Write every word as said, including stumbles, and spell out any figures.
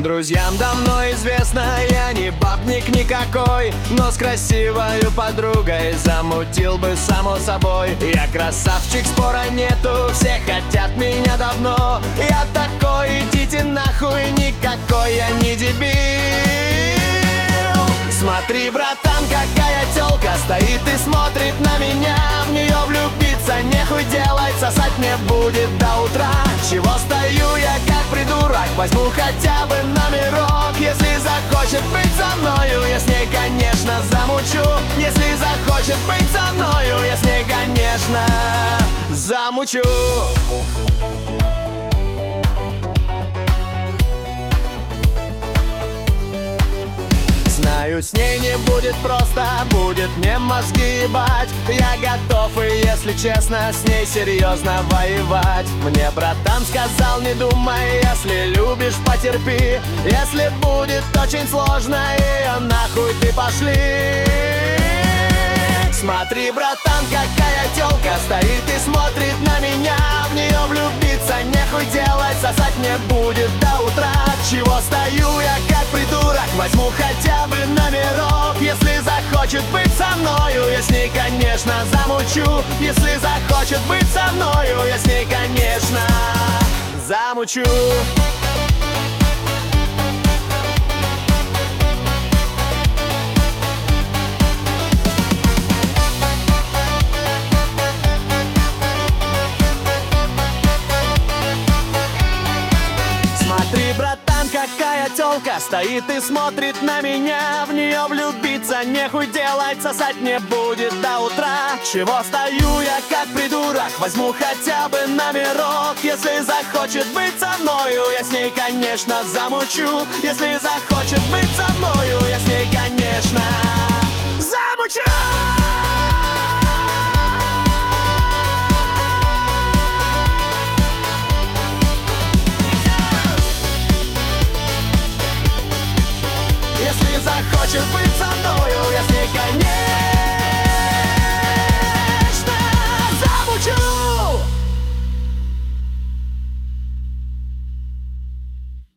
Всем друзьям давно известно, я не бабник никакой, но с красивою подругой замутил бы само собой. Я красавчик, спора нету, все хотят меня давно. Я такой, идите нахуй, никакой я не дебил. Смотри, братан, какая тёлка стоит и смотрит на меня. В нее влюбиться нехуй делать, сосать мне будет до утра. Чего стою я как придурок, возьму хотя бы номерок. Если захочет быть со мною, я с ней, конечно, замучу. Если захочет быть со мною, я с ней, конечно, замучу. Знаю, с ней не будет просто, будет мне мозги ебать. Я готов и, если честно, с ней серьезно воевать. Мне братан сказал, не думай, если любишь, потерпи. Если будет очень сложно, ее нахуй ты пошли. Смотри, братан, какая тёлка стоит и смотрит на меня. В нее влюбиться нехуй делать, сосать мне будет до утра. Чего стою я как придурок, возьму хотя бы номерок. Если захочет быть со мною, я с ней, конечно, замучу. Если захочет быть со мною, я с ней, конечно, замучу. Смотри, братан, какая тёлка стоит и смотрит на меня. В нее влюбиться нехуй делать, сосать мне будет до утра. Чего стою я как придурок, возьму хотя бы номерок. Если захочет быть со мною, я с ней, конечно, замучу. Если захочет быть со мною, я с ней, конечно, замучу. Если захочет быть со мною, я с ней, конечно.